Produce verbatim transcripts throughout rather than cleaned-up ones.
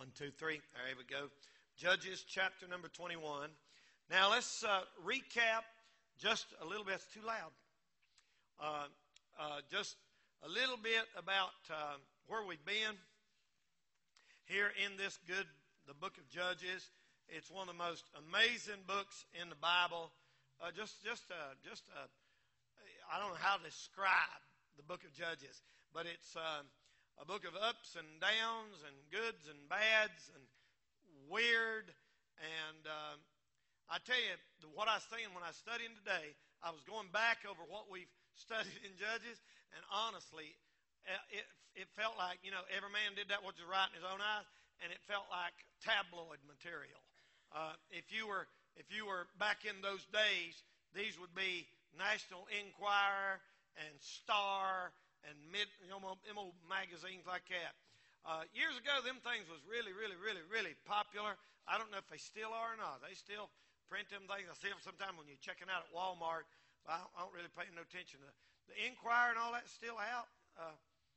One, two, three. There we go. Judges chapter number twenty-one. Now let's uh, recap just a little bit. It's too loud. Uh, uh, just a little bit about uh, where we've been here in this good, the book of Judges. It's one of the most amazing books in the Bible. Uh, just, just, uh, just. Uh, I don't know how to describe the book of Judges, but it's uh, a book of ups and downs and goods and bads and weird. And uh, I tell you, what I was thinking when I was studying today, I was going back over what we've studied in Judges, and honestly, it, it felt like, you know, every man did that which was right in his own eyes, and it felt like tabloid material. Uh, if you were, if you were back in those days, these would be National Enquirer and Star and mid, you know, them old magazines like that. Uh, years ago, them things was really, really, really, really popular. I don't know if they still are or not. They still print them things. I see them sometimes when you're checking out at Walmart. But I don't, I don't really pay no attention to the Enquirer and all that. Still out? Uh,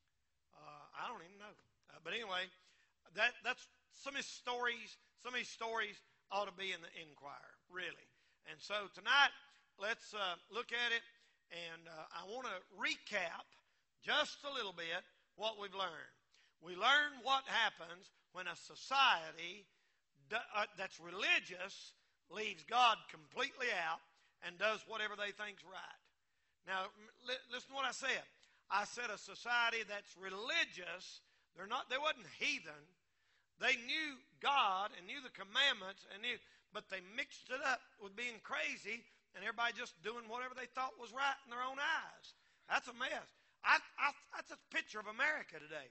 uh, I don't even know. Uh, but anyway, that that's some of his stories. Some of his stories ought to be in the Enquirer, really. And so tonight, let's uh, look at it, and uh, I want to recap just a little bit what we've learned. We learned what happens when a society do, uh, that's religious leaves God completely out and does whatever they think's right. Now, li- listen to what I said. I said a society that's religious, they're not, they wasn't heathen. They knew God and knew the commandments, and knew, but they mixed it up with being crazy, and everybody just doing whatever they thought was right in their own eyes. That's a mess. I, I, that's a picture of America today.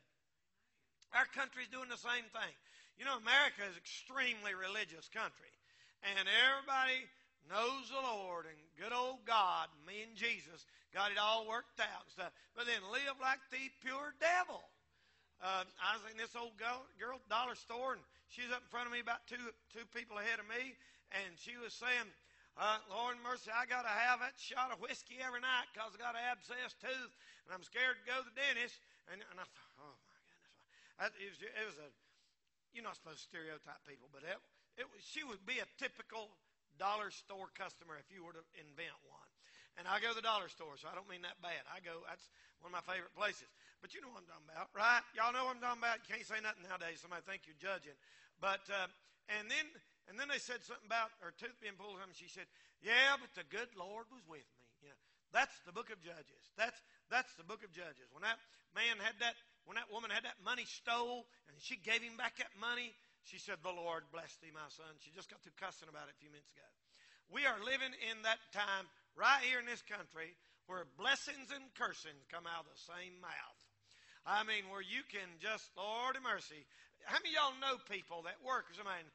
Our country's doing the same thing. You know, America is an extremely religious country. And everybody knows the Lord and good old God, me and Jesus, got it all worked out and stuff. But then live like the pure devil. Uh, I was in this old girl, girl dollar store, and she was up in front of me about two two people ahead of me, and she was saying, Uh, Lord mercy, I got to have that shot of whiskey every night because I got an abscessed tooth, and I'm scared to go to the dentist. And, and I thought, oh, my goodness. I, it, was, it was a, you're not supposed to stereotype people, but it, it was, she would be a typical dollar store customer if you were to invent one. And I go to the dollar store, so I don't mean that bad. I go, that's one of my favorite places. But you know what I'm talking about, right? Y'all know what I'm talking about? You can't say nothing nowadays. Somebody think you're judging. But, uh, and then... And then they said something about her tooth being pulled out, and she said, yeah, but the good Lord was with me. You know, that's the book of Judges. That's that's the book of Judges. When that man had that, when that woman had that money stole, and she gave him back that money, she said, the Lord bless thee, my son. She just got through cussing about it a few minutes ago. We are living in that time right here in this country where blessings and cursings come out of the same mouth. I mean, where you can just, Lord have mercy. How many of y'all know people that work? I mean,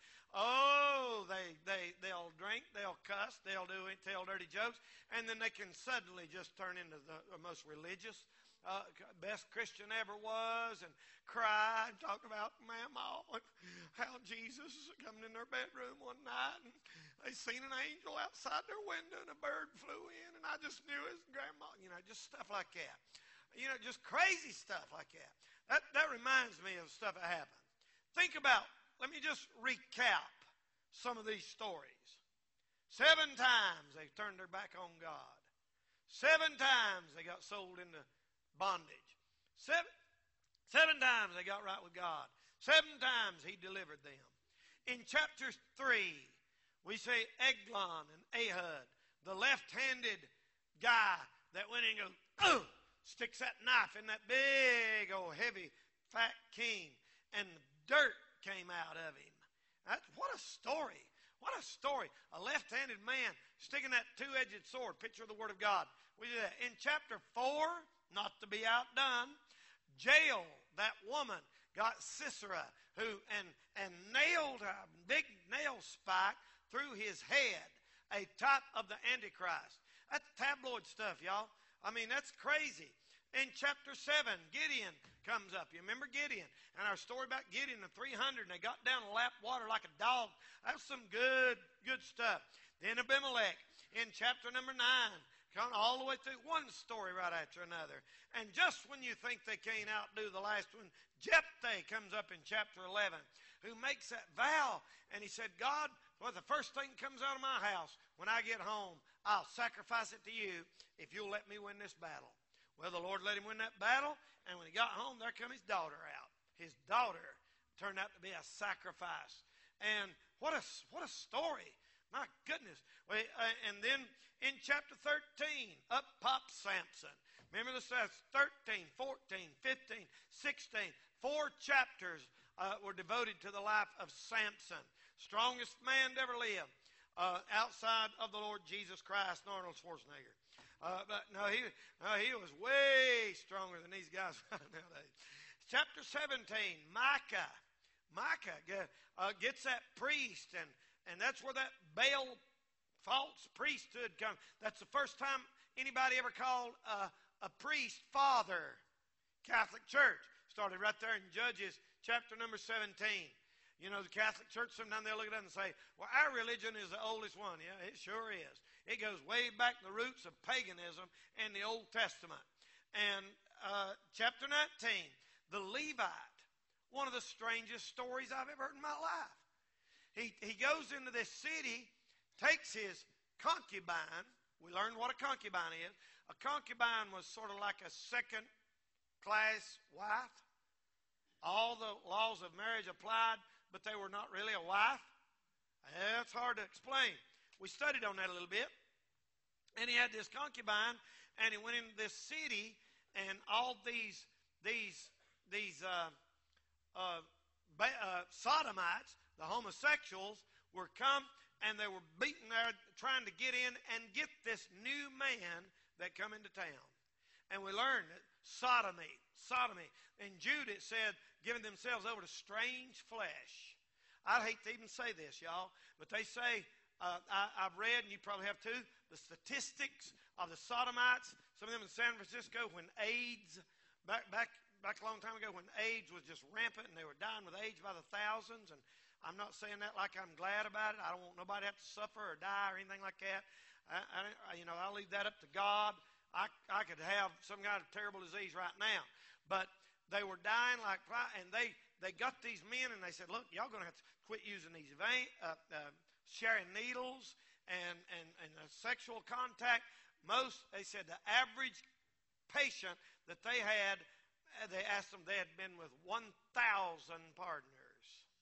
oh, they, they, they'll drink, they'll cuss, they'll do it, tell dirty jokes, and then they can suddenly just turn into the, the most religious, uh, best Christian ever was, and cry and talk about Mama and how Jesus is coming in their bedroom one night, and they seen an angel outside their window, and a bird flew in, and I just knew his grandma, you know, just stuff like that. You know, just crazy stuff like that. That, that reminds me of stuff that happened. Think about, let me just recap some of these stories. Seven times they turned their back on God. Seven times they got sold into bondage. Seven, seven times they got right with God. Seven times he delivered them. In chapter three, we say Eglon and Ehud, the left-handed guy that went in and goes, oh, sticks that knife in that big old heavy fat king, and the dirt came out of him. That, what a story. What a story. A left-handed man sticking that two-edged sword, picture of the Word of God. We do that. In chapter four, not to be outdone, Jael, that woman, got Sisera, who and, and nailed a big nail spike through his head, a type of the Antichrist. That's tabloid stuff, y'all. I mean, that's crazy. In chapter seven, Gideon comes up. You remember Gideon? And our story about Gideon, the three hundred, and they got down and lapped water like a dog. That's some good, good stuff. Then Abimelech in chapter number nine, come all the way through one story right after another. And just when you think they can't outdo the last one, Jephthah comes up in chapter eleven. who makes that vow. And he said, God, well, the first thing that comes out of my house, when I get home, I'll sacrifice it to you if you'll let me win this battle. Well, the Lord let him win that battle, and when he got home, there come his daughter out. His daughter turned out to be a sacrifice. And what a, what a story. My goodness. Well, uh, and then in chapter thirteen, up pops Samson. Remember this, that's thirteen, fourteen, fifteen, sixteen. Four chapters uh, were devoted to the life of Samson. Strongest man to ever live uh, outside of the Lord Jesus Christ and Arnold Schwarzenegger. Uh, but no, he, no, he was way stronger than these guys nowadays. Chapter seventeen, Micah. Micah uh, gets that priest, and, and that's where that Baal false priesthood comes. That's the first time anybody ever called uh, a priest father. Catholic Church started right there in Judges chapter number seventeen. You know, the Catholic Church, sometimes they'll look at it and say, well, our religion is the oldest one. Yeah, it sure is. It goes way back to the roots of paganism and the Old Testament. And uh, chapter nineteen, the Levite, one of the strangest stories I've ever heard in my life. He, he goes into this city, takes his concubine. We learned what a concubine is. A concubine was sort of like a second-class wife. All the laws of marriage applied, but they were not really a wife. That's hard to explain. We studied on that a little bit. And he had this concubine, and he went into this city, and all these these these uh, uh, uh, sodomites, the homosexuals, were come, and they were beating there, trying to get in and get this new man that come into town. And we learned that sodomy, sodomy. In Jude it said, giving themselves over to strange flesh. I'd hate to even say this, y'all, but they say, uh, I, I've read, and you probably have too, the statistics of the sodomites, some of them in San Francisco, when AIDS, back back back a long time ago, when AIDS was just rampant and they were dying with AIDS by the thousands. And I'm not saying that like I'm glad about it. I don't want nobody to have to suffer or die or anything like that. I, I, you know, I'll leave that up to God. I, I could have some kind of terrible disease right now. But they were dying like fly, and they, they got these men, and they said, look, y'all going to have to quit using these vein, uh, uh, sharing needles and, and, and uh, sexual contact. Most, they said, the average patient that they had, they asked them, they had been with one thousand partners.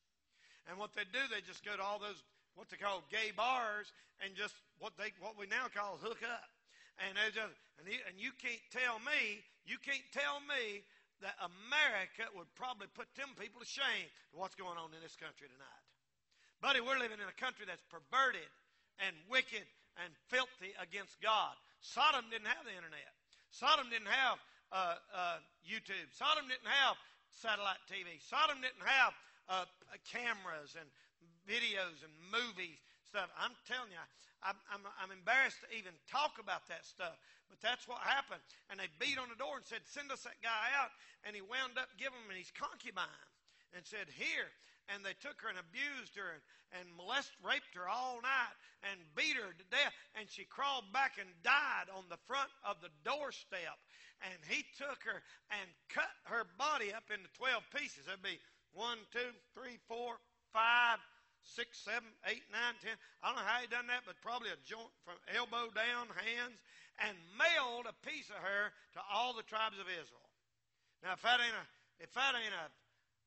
And what they do, they just go to all those, what they call gay bars, and just what they what we now call hook up. And they just, and you, and you can't tell me, you can't tell me that America would probably put them people to shame to what's going on in this country tonight. Buddy, we're living in a country that's perverted and wicked and filthy against God. Sodom didn't have the internet. Sodom didn't have uh, uh, YouTube. Sodom didn't have satellite T V. Sodom didn't have uh, cameras and videos and movies stuff. I'm telling you, I'm, I'm, I'm embarrassed to even talk about that stuff. But that's what happened. And they beat on the door and said, send us that guy out. And he wound up giving him his concubine and said, here. And they took her and abused her and, and molested, raped her all night and beat her to death. And she crawled back and died on the front of the doorstep. And he took her and cut her body up into twelve pieces. That'd be one, two, three, four, five, six, seven, eight, nine, ten. I don't know how he done that, but probably a joint from elbow down, hands, and mailed a piece of her to all the tribes of Israel. Now, if that ain't a, if that ain't a,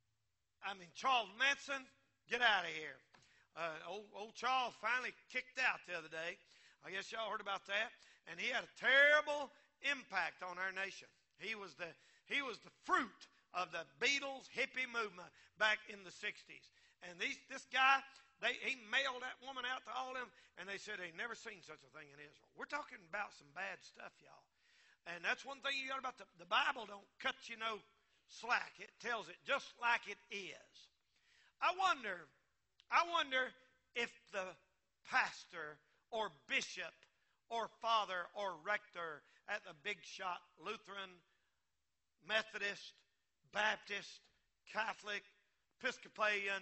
I mean, Charles Manson, get out of here. Uh, old, old Charles finally kicked out the other day. I guess y'all heard about that. And he had a terrible impact on our nation. He was the he was the fruit of the Beatles hippie movement back in the sixties. And these this guy, they he mailed that woman out to all of them, and they said they never seen such a thing in Israel. We're talking about some bad stuff, y'all. And that's one thing you got about the, the Bible don't cut you no slack. It tells it just like it is. I wonder, I wonder if the pastor or bishop or father or rector at the big shot Lutheran, Methodist, Baptist, Catholic, Episcopalian,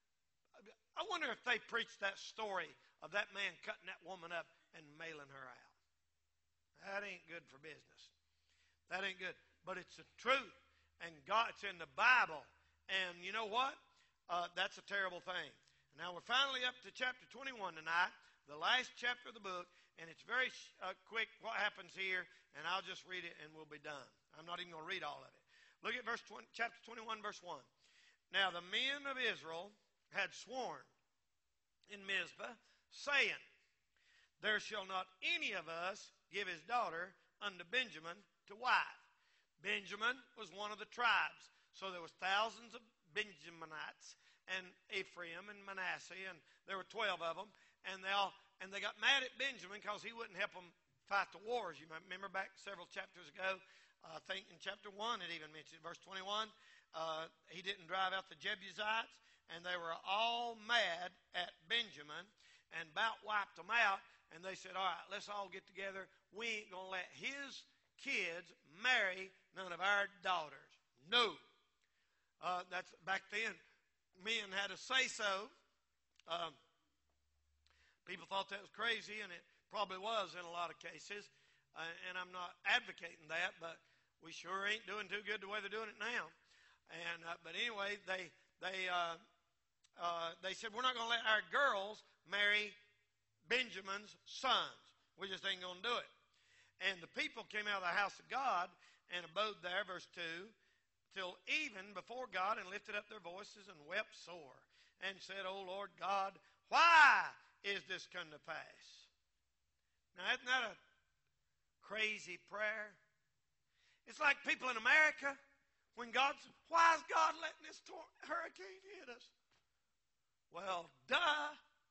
I wonder if they preached that story of that man cutting that woman up and mailing her out. That ain't good for business. That ain't good. But it's the truth. And God, it's in the Bible. And you know what? uh, that's a terrible thing. Now we're finally up to chapter twenty-one tonight, the last chapter of the book, and it's very uh, quick what happens here, and I'll just read it and we'll be done. I'm not even going to read all of it. Look at verse twenty, chapter twenty-one, verse one. Now the men of Israel had sworn in Mizpah, saying, there shall not any of us give his daughter unto Benjamin to wife. Benjamin was one of the tribes, so there was thousands of Benjaminites, and Ephraim and Manasseh, and there were twelve of them, and they all and they got mad at Benjamin because he wouldn't help them fight the wars. You might remember back several chapters ago, uh, I think in chapter one it even mentioned, verse twenty-one, uh, he didn't drive out the Jebusites, and they were all mad at Benjamin and about wiped them out, and they said, all right, let's all get together. We ain't going to let his kids marry none of our daughters. No. Uh, that's back then. Men had a say-so. Um, people thought that was crazy, and it probably was in a lot of cases. Uh, and I'm not advocating that, but we sure ain't doing too good the way they're doing it now. And uh, but anyway, they they uh, uh, they said we're not going to let our girls marry Benjamin's sons. We just ain't going to do it. And the people came out of the house of God and abode there, verse two, till even before God, and lifted up their voices and wept sore, and said, O Lord God, why is this come to pass? Now, isn't that a crazy prayer? It's like people in America, when God's, why is God letting this tor- hurricane hit us? Well, duh.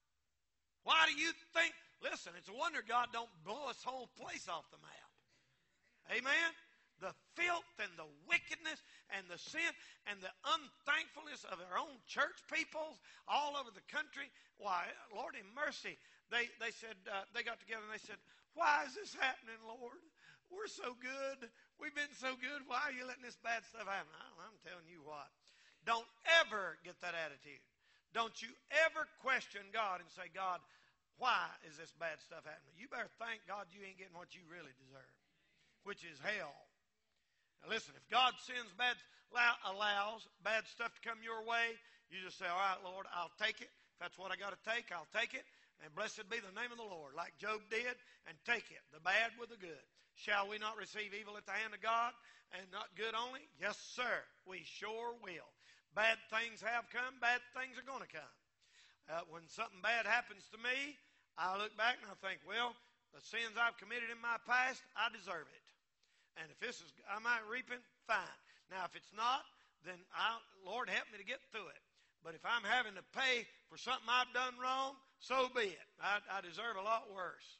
Why do you think, listen, it's a wonder God don't blow this whole place off the map. Amen? The filth and the wickedness and the sin and the unthankfulness of our own church peoples all over the country. Why, Lord in mercy, they, they said, uh, they got together and they said, why is this happening, Lord? We're so good. We've been so good. Why are you letting this bad stuff happen? I don't know, I'm telling you what. Don't ever get that attitude. Don't you ever question God and say, God, why is this bad stuff happening? You better thank God you ain't getting what you really deserve, which is hell. Now listen, if God sends bad, allows bad stuff to come your way, you just say, all right, Lord, I'll take it. If that's what I got to take, I'll take it. And blessed be the name of the Lord, like Job did, and take it, the bad with the good. Shall we not receive evil at the hand of God and not good only? Yes, sir, we sure will. Bad things have come, bad things are going to come. Uh, when something bad happens to me, I look back and I think, well, the sins I've committed in my past, I deserve it. And if this is, am I reaping? Fine. Now, if it's not, then I'll, Lord, help me to get through it. But if I'm having to pay for something I've done wrong, so be it. I, I deserve a lot worse.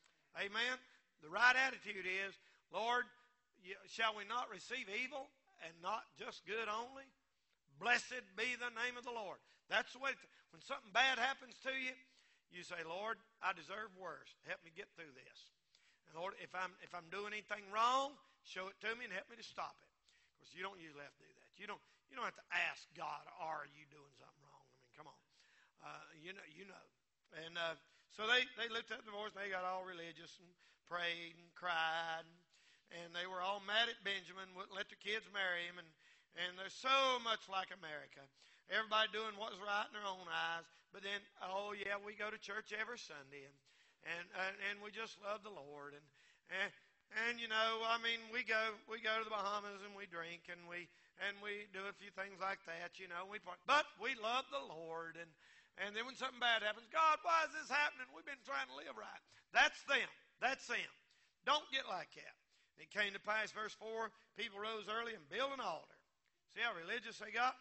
Amen? The right attitude is, Lord, shall we not receive evil and not just good only? Blessed be the name of the Lord. That's the way, when something bad happens to you, you say, Lord, I deserve worse. Help me get through this. And Lord, if I'm if I'm doing anything wrong, show it to me and help me to stop it. Because you don't usually have to do that. You don't you don't have to ask God, are you doing something wrong? I mean, come on. Uh, you know, you know. And uh, so they, they lifted up their voice and they got all religious and prayed and cried. And, and they were all mad at Benjamin, wouldn't let their kids marry him. And And they're so much like America. Everybody doing what's right in their own eyes. But then, oh, yeah, we go to church every Sunday. And and, and, and we just love the Lord. And, and, and, you know, I mean, we go we go to the Bahamas and we drink. And we and we do a few things like that, you know. We But we love the Lord. And, and then when something bad happens, God, why is this happening? We've been trying to live right. That's them. That's them. Don't get like that. It came to pass, verse four, people rose early and built an altar. See how religious they got?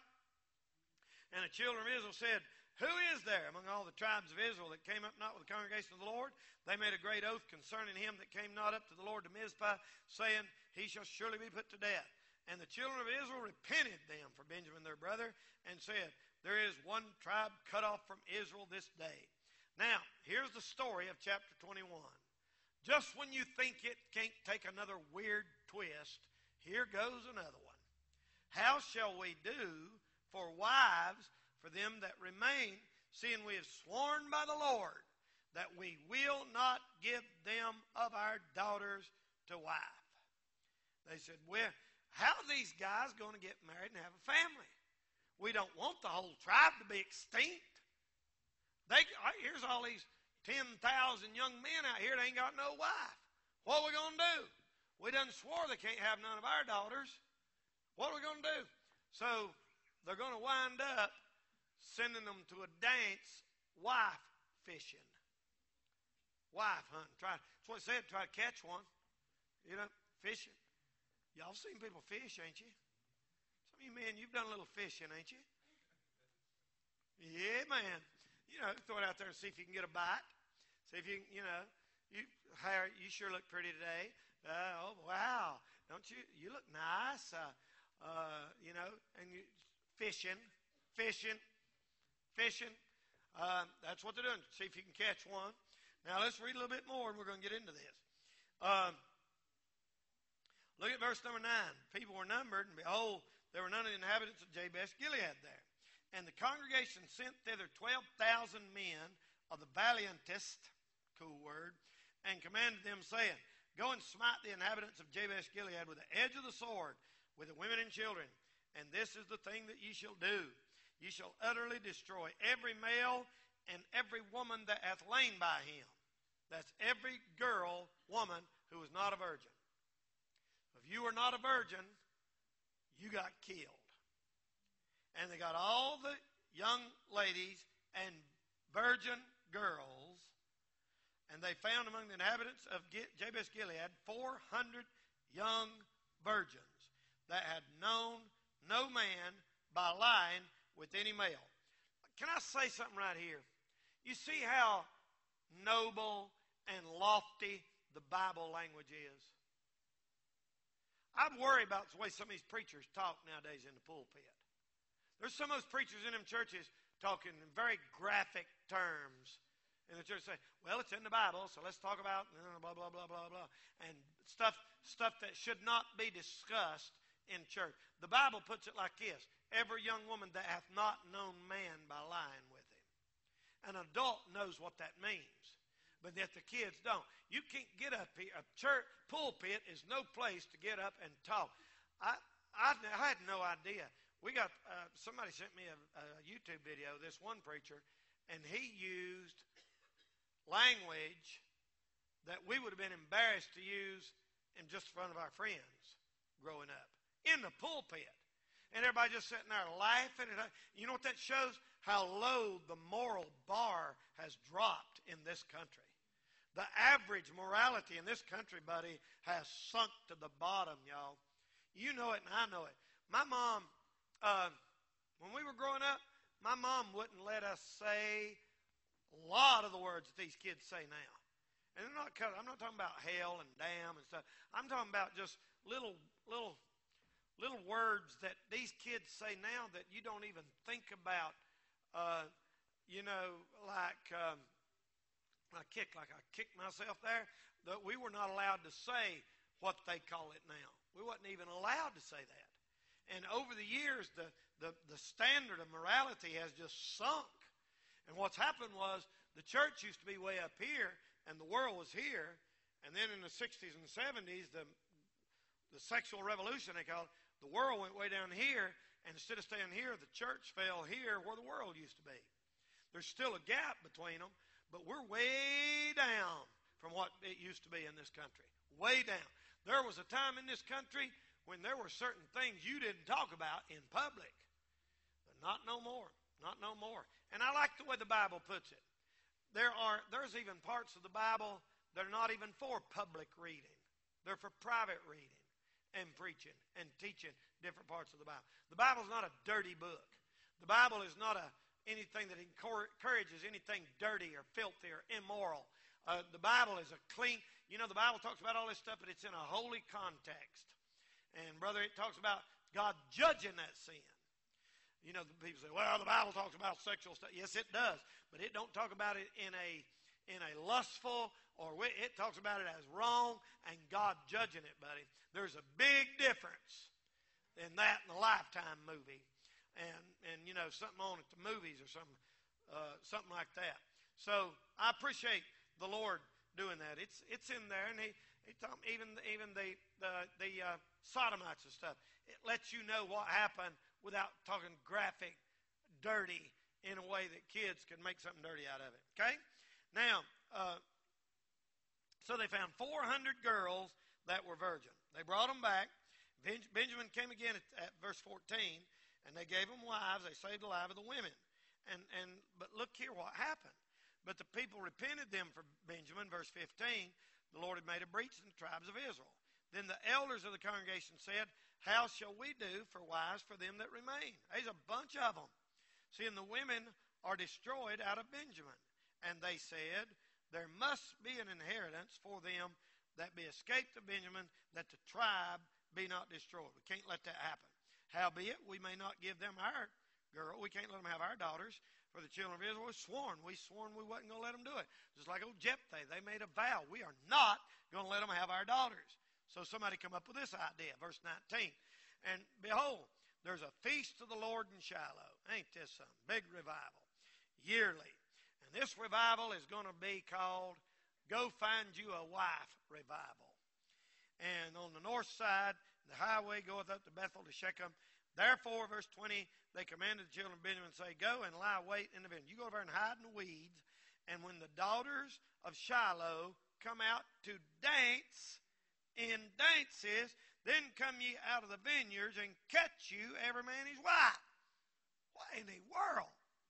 And the children of Israel said, who is there among all the tribes of Israel that came up not with the congregation of the Lord? They made a great oath concerning him that came not up to the Lord to Mizpah, saying, he shall surely be put to death. And the children of Israel repented them for Benjamin their brother, and said, there is one tribe cut off from Israel this day. Now, here's the story of chapter twenty-one. Just when you think it can't take another weird twist, here goes another one. How shall we do for wives for them that remain, seeing we have sworn by the Lord that we will not give them of our daughters to wife? They said, well, how are these guys going to get married and have a family? We don't want the whole tribe to be extinct. They, here's all these ten thousand young men out here that ain't got no wife. What are we going to do? We done swore they can't have none of our daughters. What are we going to do? So they're going to wind up sending them to a dance wife fishing. Wife hunting. Try, that's what it said, try to catch one. You know, fishing. Y'all seen people fish, ain't you? Some of you men, you've done a little fishing, ain't you? Yeah, man. You know, throw it out there and see if you can get a bite. See if you can, you know, you hair, you sure look pretty today. Uh, oh, wow. Don't you, you look nice. Uh, uh, you know, and you, fishing, fishing, fishing. Uh, that's what they're doing. See if you can catch one. Now, let's read a little bit more, and we're going to get into this. Um, look at verse number nine. People were numbered, and behold, there were none of the inhabitants of Jabesh Gilead there. And the congregation sent thither twelve thousand men of the valiantest, cool word, and commanded them, saying, Go and smite the inhabitants of Jabesh Gilead with the edge of the sword, with the women and children. And this is the thing that ye shall do. Ye shall utterly destroy every male and every woman that hath lain by him. That's every girl, woman, who is not a virgin. If you were not a virgin, you got killed. And they got all the young ladies and virgin girls, and they found among the inhabitants of Jabesh Gilead four hundred young virgins that had known no man by lying with any male. Can I say something right here? You see how noble and lofty the Bible language is? I worry about the way some of these preachers talk nowadays in the pulpit. There's some of those preachers in them churches talking in very graphic terms. And the church say, well, it's in the Bible, so let's talk about blah, blah, blah, blah, blah. And stuff, stuff that should not be discussed in church. The Bible puts it like this. Every young woman that hath not known man by lying with him. An adult knows what that means, but yet the kids don't. You can't get up here. A church pulpit is no place to get up and talk. I, I, I had no idea. We got, uh, somebody sent me a, a YouTube video, this one preacher, and he used language that we would have been embarrassed to use in just front of our friends growing up, in the pulpit. And everybody just sitting there laughing. And you know what that shows? How low the moral bar has dropped in this country. The average morality in this country, buddy, has sunk to the bottom, y'all. You know it and I know it. My mom, uh, when we were growing up, my mom wouldn't let us say a lot of the words that these kids say now. And I'm not, I'm not talking about hell and damn and stuff. I'm talking about just little, little, little words that these kids say now that you don't even think about. Uh, you know, like um, I kick, like I kicked myself there. That we were not allowed to say what they call it now. We wasn't even allowed to say that. And over the years, the, the, the standard of morality has just sunk. And what's happened was the church used to be way up here, and the world was here. And then in the sixties and seventies, the, the sexual revolution, they call it, the world went way down here. And instead of staying here, the church fell here where the world used to be. There's still a gap between them, but we're way down from what it used to be in this country. Way down. There was a time in this country when there were certain things you didn't talk about in public. But not no more. Not no more. And I like the way the Bible puts it. There are, there's even parts of the Bible that are not even for public reading. They're for private reading and preaching and teaching different parts of the Bible. The Bible is not a dirty book. The Bible is not a anything that encourages anything dirty or filthy or immoral. Uh, the Bible is a clean, you know, the Bible talks about all this stuff, but it's in a holy context. And, brother, it talks about God judging that sin. You know, people say, well, the Bible talks about sexual stuff. Yes, it does. But it don't talk about it in a in a lustful, or it talks about it as wrong and God judging it, buddy. There's a big difference in that and the Lifetime movie. And, and you know, something on at the movies or something, uh, something like that. So I appreciate the Lord doing that. It's it's in there. And he, he told me even, even the, the, the uh, sodomites and stuff. It lets you know what happened without talking graphic, dirty, in a way that kids can make something dirty out of it. Okay? Now, uh, so they found four hundred girls that were virgin. They brought them back. Benjamin came again at, at verse fourteen, and they gave them wives. They saved the life of the women. And, and But look here what happened. But the people repented them for Benjamin, verse fifteen. The Lord had made a breach in the tribes of Israel. Then the elders of the congregation said, how shall we do for wives for them that remain? There's a bunch of them. See, and the women are destroyed out of Benjamin. And they said, there must be an inheritance for them that be escaped of Benjamin, that the tribe be not destroyed. We can't let that happen. Howbeit, we may not give them our girl. We can't let them have our daughters. For the children of Israel was sworn. We sworn we wasn't going to let them do it. Just like old Jephthah, they made a vow. We are not going to let them have our daughters. So somebody come up with this idea, verse nineteen. And behold, there's a feast of the Lord in Shiloh. Ain't this some big revival? Yearly. And this revival is going to be called Go Find You a Wife Revival. And on the north side, the highway goeth up to Bethel to Shechem. Therefore, verse twenty, they commanded the children of Benjamin, say, go and lie wait in the vineyard. You go over and hide in the weeds. And when the daughters of Shiloh come out to dance in dances, then come ye out of the vineyards and catch you every man his wife. What in the world?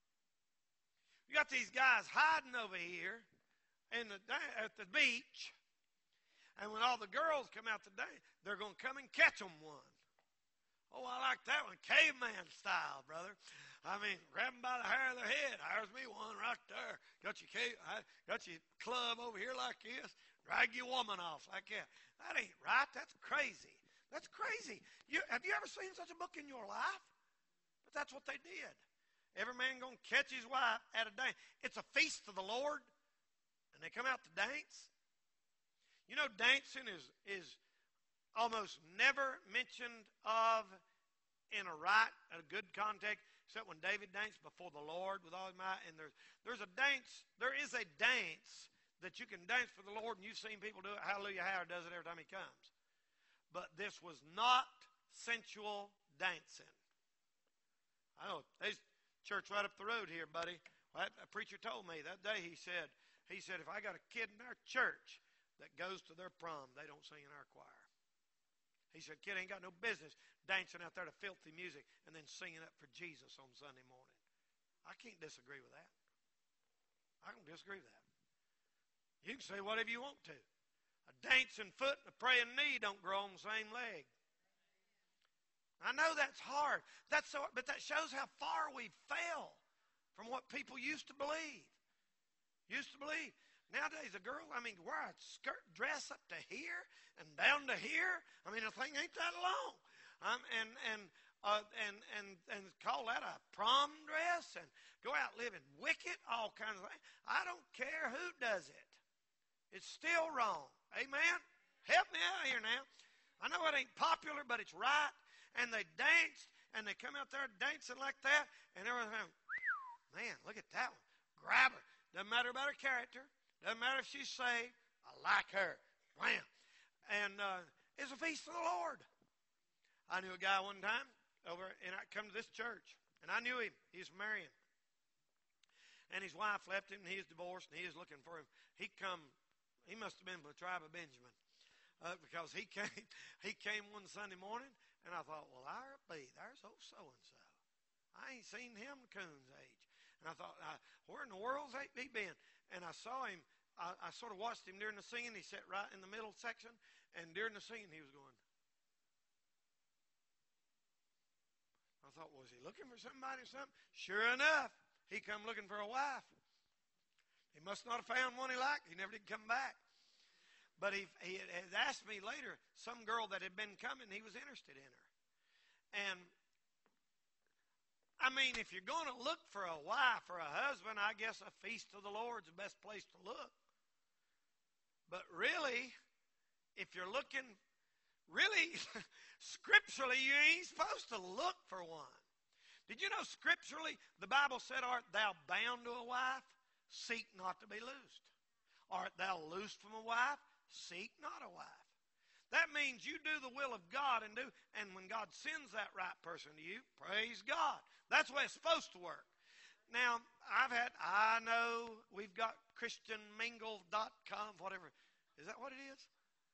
You got these guys hiding over here in the at the beach, and when all the girls come out today, they're going to come and catch them one. Oh, I like that one, caveman style, brother. I mean, grab them by the hair of their head. There's me one right there. Got your cave, got your club over here like this. Drag your woman off like that. That ain't right. That's crazy. That's crazy. You, have you ever seen such a book in your life? But that's what they did. Every man going to catch his wife at a dance. It's a feast of the Lord, and they come out to dance. You know, dancing is is almost never mentioned of in a right, a good context, except when David danced before the Lord with all his might. And there's there's a dance. There is a dance that you can dance for the Lord, and you've seen people do it. Hallelujah, Howard does it every time he comes. But this was not sensual dancing. I know there's church right up the road here, buddy. Well, a preacher told me that day. He said, he said, if I got a kid in our church that goes to their prom, they don't sing in our choir. He said, kid ain't got no business dancing out there to filthy music and then singing up for Jesus on Sunday morning. I can't disagree with that. I can disagree with that. You can say whatever you want to. A dancing foot and a praying knee don't grow on the same leg. I know that's hard. That's so, but that shows how far we fell from what people used to believe. Used to believe. Nowadays, a girl, I mean, wear a skirt dress up to here and down to here. I mean, the thing ain't that long. Um, and and uh, and and and call that a prom dress and go out living wicked, all kinds of things. I don't care who does it. It's still wrong. Amen? Help me out here now. I know it ain't popular, but it's right. And they danced, and they come out there dancing like that, and everything, man, look at that one. Grab her. Doesn't matter about her character. Doesn't matter if she's saved. I like her. Wham. And uh, it's a feast of the Lord. I knew a guy one time over, and I come to this church, and I knew him. He was marrying. And his wife left him, and he was divorced, and he was looking for him. He come, he must have been from the tribe of Benjamin, uh, because he came, he came one Sunday morning, and I thought, well, I'll be, there's old so-and-so. I ain't seen him Coon's age. And I thought, uh, where in the world's he been? And I saw him, I, I sort of watched him during the singing. He sat right in the middle section, and during the singing, he was going. I thought, was he looking for somebody or something? Sure enough, he come looking for a wife. He must not have found one he liked. He never did come back. But he, he had asked me later, some girl that had been coming, he was interested in her. And, I mean, if you're going to look for a wife or a husband, I guess a feast of the Lord is the best place to look. But really, if you're looking, really, scripturally, you ain't supposed to look for one. Did you know scripturally, the Bible said, art thou bound to a wife? Seek not to be loosed. Art thou loosed from a wife? Seek not a wife. That means you do the will of God and do, and when God sends that right person to you, praise God. That's the way it's supposed to work. Now, I've had, I know we've got Christian Mingle dot com, whatever. Is that what it is?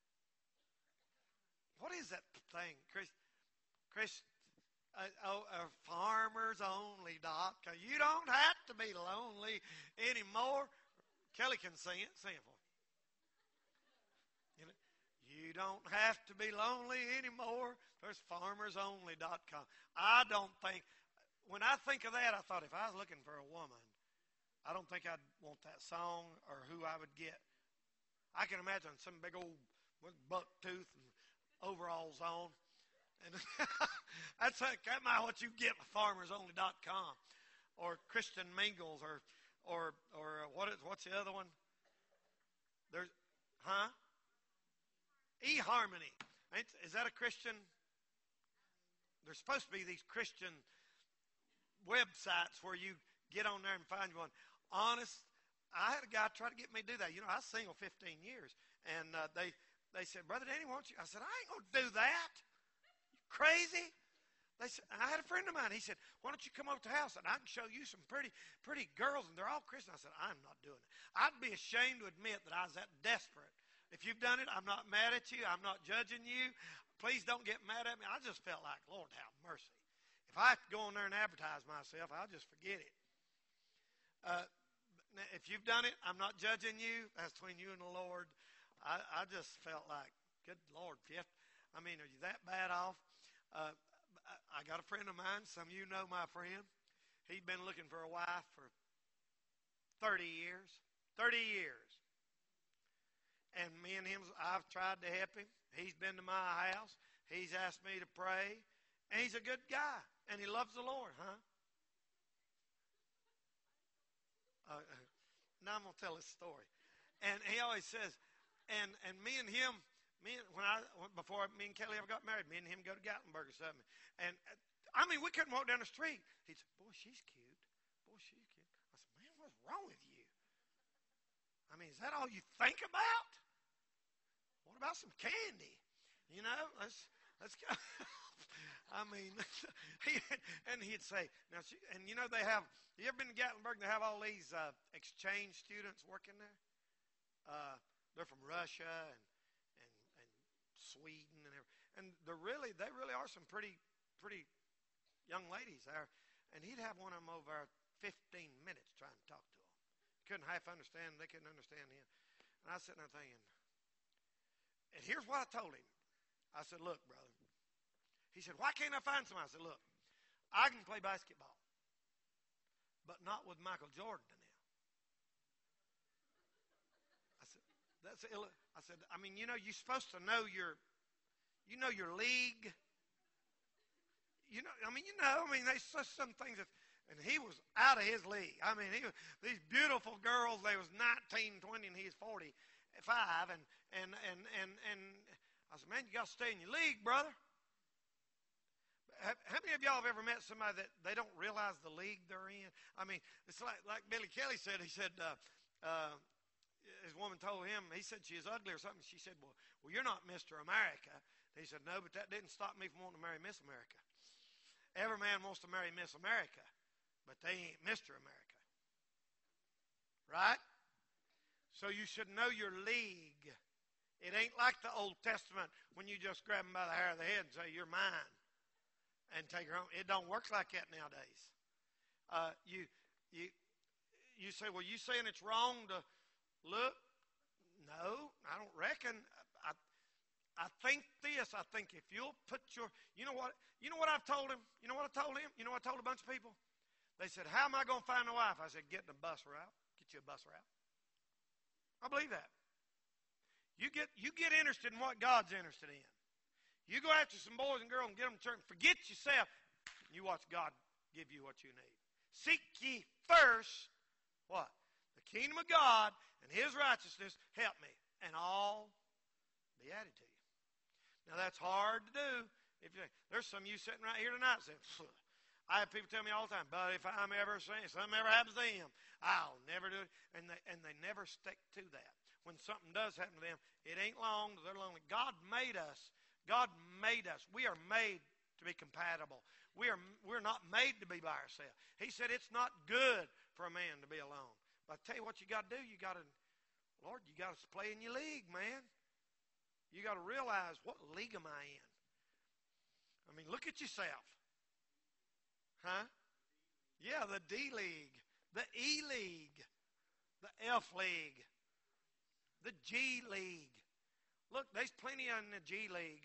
What is that thing? Chris, Chris, uh, oh, uh, farmers only dot com. You don't have to be lonely anymore. Kelly can sing it. Sing it for me. You know, you don't have to be lonely anymore. There's farmers only dot com. I don't think, when I think of that, I thought if I was looking for a woman, I don't think I'd want that song or who I would get. I can imagine some big old with buck tooth and overalls on. And that's like, that might what you get with farmers only dot com or Christian Mingles or or or what is what's the other one? There's huh? eHarmony. Is that a Christian? There's supposed to be these Christian websites where you get on there and find one. Honest, I had a guy try to get me to do that. You know, I was single fifteen years, and uh, they they said, Brother Danny, won't you? I said, I ain't gonna do that. You crazy? They said, I had a friend of mine. He said, why don't you come over to the house and I can show you some pretty pretty girls, and they're all Christian. I said, I'm not doing it. I'd be ashamed to admit that I was that desperate. If you've done it, I'm not mad at you. I'm not judging you. Please don't get mad at me. I just felt like, Lord, have mercy. If I have to go on there and advertise myself, I'll just forget it. Uh, if you've done it, I'm not judging you. That's between you and the Lord. I, I just felt like, good Lord, if you have to, I mean, are you that bad off? Uh, I got a friend of mine. Some of you know my friend. He'd been looking for a wife for thirty years. thirty years. And me and him, I've tried to help him. He's been to my house. He's asked me to pray. And he's a good guy. And he loves the Lord, huh? Uh, now I'm going to tell his story. And he always says, and and me and him, me and, when I before me and Kelly ever got married, me and him go to Gatlinburg or something. And uh, I mean, we couldn't walk down the street. He'd say, boy, she's cute. Boy, she's cute. I said, man, what's wrong with you? I mean, is that all you think about? What about some candy? You know, let's let's go. I mean, he, and he'd say, now, she, and you know, they have, you ever been to Gatlinburg? They have all these uh, exchange students working there. Uh, they're from Russia and, and, and Sweden and everything. And they're really, they really are some pretty, pretty young ladies there. And he'd have one of them over there fifteen minutes trying to talk to them. Couldn't half understand them. They couldn't understand him. And I was sitting there thinking, and here's what I told him. I said, look, brother. He said, why can't I find someone? I said, look, I can play basketball, but not with Michael Jordan and them. I said, that's ill. I said, I mean, you know, you're supposed to know your, you know, your league. You know, I mean, you know, I mean, there's some things that, and he was out of his league. I mean, he was, these beautiful girls, they was nineteen, twenty, and he's forty-five. And, and, and, and, and I said, man, you got to stay in your league, brother. How many of y'all have ever met somebody that they don't realize the league they're in? I mean, it's like like Billy Kelly said. He said uh, uh, his woman told him, he said she is ugly or something. She said, well, well, you're not Mister America. He said, no, but that didn't stop me from wanting to marry Miss America. Every man wants to marry Miss America, but they ain't Mister America. Right? So you should know your league. It ain't like the Old Testament when you just grab them by the hair of the head and say, you're mine. And take her home. It don't work like that nowadays. Uh, you, you, you say, well, you saying it's wrong to look? No, I don't reckon. I, I think this. I think if you'll put your, you know what, you know what I've told him. You know what I told him. You know what I told a bunch of people. They said, how am I going to find a wife? I said, get in a bus route. Get you a bus route. I believe that. You get, you get interested in what God's interested in. You go after some boys and girls and get them to church. Forget yourself. You watch God give you what you need. Seek ye first, what? The kingdom of God and His righteousness. Help me. And all be added to you. Now that's hard to do. If you, there's some of you sitting right here tonight saying, I have people tell me all the time, but if I'm ever saying something ever happens to him, I'll never do it. And they, and they never stick to that. when something does happen to them, it ain't long till they're lonely. God made us. God made us. We are made to be compatible. We are, we're not made to be by ourselves. He said it's not good for a man to be alone. But I tell you what you got to do. You got to, Lord, you got to play in your league, man. You got to realize, what league am I in? I mean, look at yourself. Huh? Yeah, the D League, the E League, the F League, the G League. Look, there's plenty in the G League.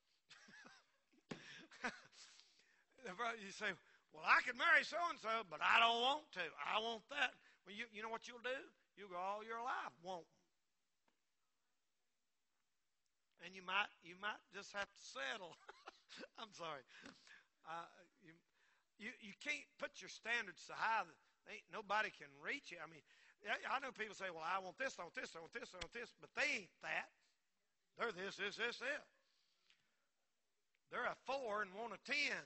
You say, well, I could marry so-and-so, but I don't want to. I want that. Well, you, you know what you'll do? You'll go all your life wanting. And you might you might just have to settle. I'm sorry. Uh, you, you you can't put your standards so high that ain't, nobody can reach it. I mean, I know people say, well, I want this, I want this, I want this, I want this, but they ain't that. They're this, this, this, this. They're a four and want a ten.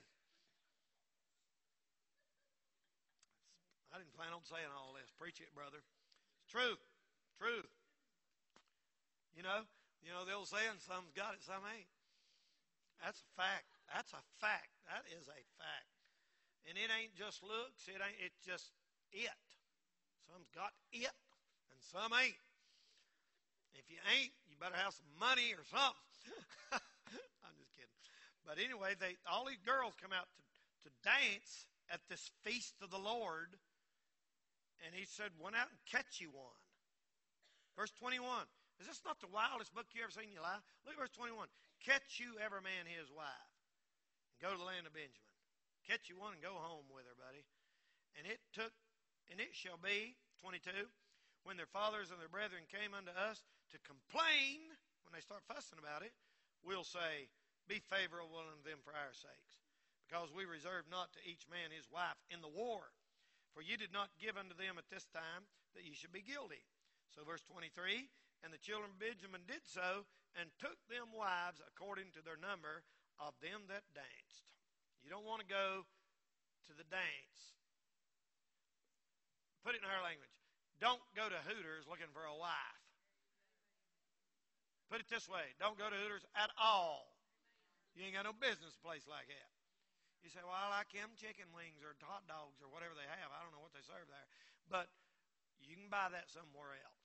I didn't plan on saying all this. Preach it, brother. It's truth. Truth. You know, you know the old saying, some's got it, some ain't. That's a fact. That's a fact. That is a fact. And it ain't just looks. It ain't. It's just it. Some's got it, and some ain't. If you ain't, you better have some money or something. I'm just kidding. But anyway, they all these girls come out to, to dance at this feast of the Lord. And he said, went out and catch you one. Verse twenty-one. Is this not the wildest book you ever seen in your life? Look at verse twenty-one. Catch you every man his wife. And go to the land of Benjamin. Catch you one and go home with her, buddy. And it took, and it shall be, twenty-two, when their fathers and their brethren came unto us to complain, when they start fussing about it, we'll say, be favorable unto them for our sakes. Because we reserve not to each man his wife in the war. For you did not give unto them at this time that ye should be guilty. So verse twenty-three, and the children of Benjamin did so, and took them wives according to their number of them that danced. You don't want to go to the dance. Put it in our language. Don't go to Hooters looking for a wife. Put it this way. Don't go to Hooters at all. You ain't got no business a place like that. You say, well, I like them chicken wings or hot dogs or whatever they have. I don't know what they serve there. But you can buy that somewhere else.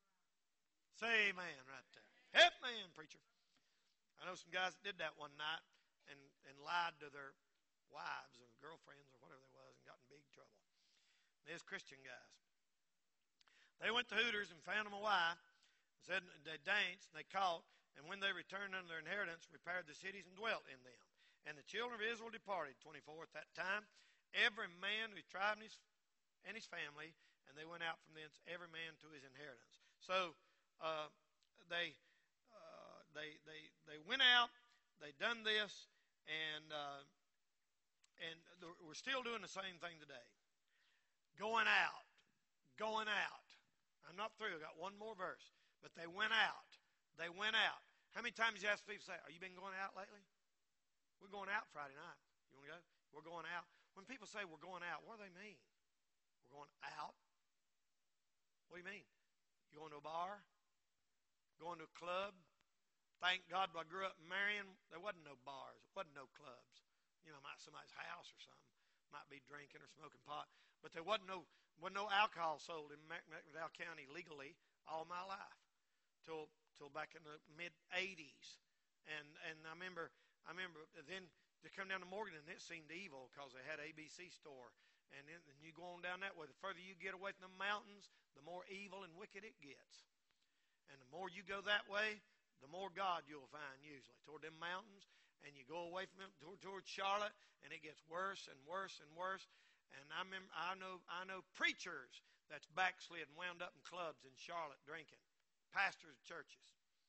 Say amen right there. Help man, preacher. I know some guys that did that one night and, and lied to their wives or girlfriends or whatever they was and got in big trouble. There's Christian guys. They went to Hooters and found them a wife. Said they danced and they caught. And when they returned unto their inheritance, repaired the cities and dwelt in them. And the children of Israel departed, twenty-four, at that time, every man whose tribe and his, and his family, and they went out from thence, every man to his inheritance. So uh, they, uh, they, they, they went out, they done this, and, uh, and we're still doing the same thing today. Going out, going out. I'm not through, I got one more verse. But they went out, they went out. How many times you ask people, say, are you been going out lately? We're going out Friday night. You want to go? We're going out. When people say we're going out, what do they mean? We're going out? What do you mean? You going to a bar? Going to a club? Thank God I grew up in Marion, there wasn't no bars. There wasn't no clubs. You know, might somebody's house or something. Might be drinking or smoking pot. But there wasn't no, wasn't no alcohol sold in McDowell County legally all my life. Till, till back in the mid eighties. And, and I remember... I remember then to come down to Morgan, and it seemed evil because they had A B C store. And then and you go on down that way. The further you get away from the mountains, the more evil and wicked it gets. And the more you go that way, the more God you'll find usually. Toward them mountains, and you go away from them toward, toward Charlotte, and it gets worse and worse and worse. And I remember, I know, I know preachers that's backslid and wound up in clubs in Charlotte drinking. Pastors of churches.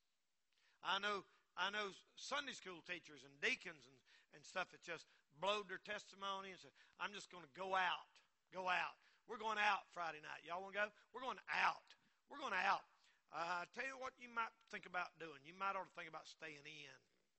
I know... I know Sunday school teachers and deacons and, and stuff that just blowed their testimony and said, I'm just going to go out, go out. We're going out Friday night. Y'all want to go? We're going out. We're going out. Uh, I tell you what you might think about doing. You might ought to think about staying in.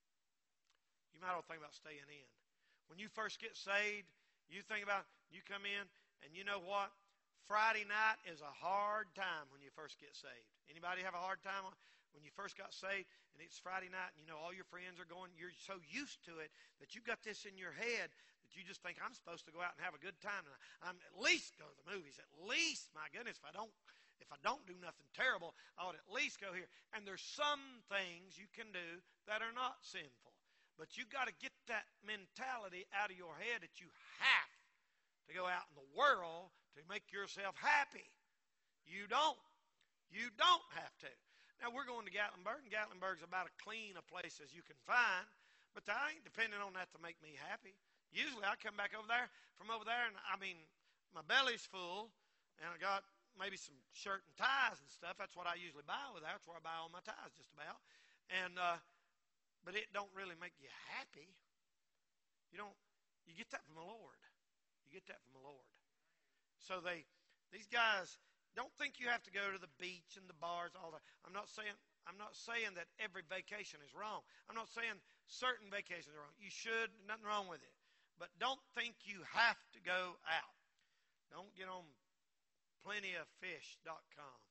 You might ought to think about staying in. When you first get saved, you think about, you come in, and you know what? Friday night is a hard time when you first get saved. Anybody have a hard time when you first got saved and it's Friday night and you know all your friends are going, you're so used to it that you got this in your head that you just think, I'm supposed to go out and have a good time. And I'm at least go to the movies. At least, my goodness, if I don't if I don't do nothing terrible, I ought at least go here. And there's some things you can do that are not sinful. But you got to get that mentality out of your head that you have to go out in the world to make yourself happy. You don't. You don't have to. Now, we're going to Gatlinburg, and Gatlinburg's about as clean a place as you can find, but I ain't depending on that to make me happy. Usually, I come back over there, from over there, and I mean, my belly's full, and I got maybe some shirt and ties and stuff. That's what I usually buy over there. That's where I buy all my ties, just about. And uh, but it don't really make you happy. You don't. You get that from the Lord. You get that from the Lord. So they, these guys, don't think you have to go to the beach and the bars, all that. I'm not saying, I'm not saying that every vacation is wrong. I'm not saying certain vacations are wrong. You should, nothing wrong with it. But don't think you have to go out. Don't get on plenty of fish dot com.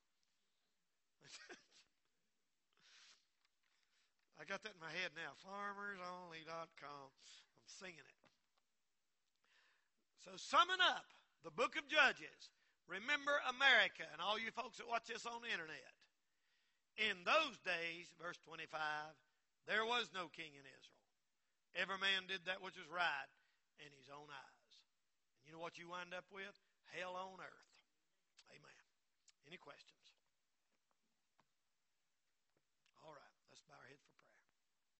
I got that in my head now. farmers only dot com. I'm singing it. So summing up the book of Judges, remember America and all you folks that watch this on the internet. In those days, verse twenty-five, there was no king in Israel. Every man did that which was right in his own eyes. And you know what you wind up with? Hell on earth. Amen. Any questions?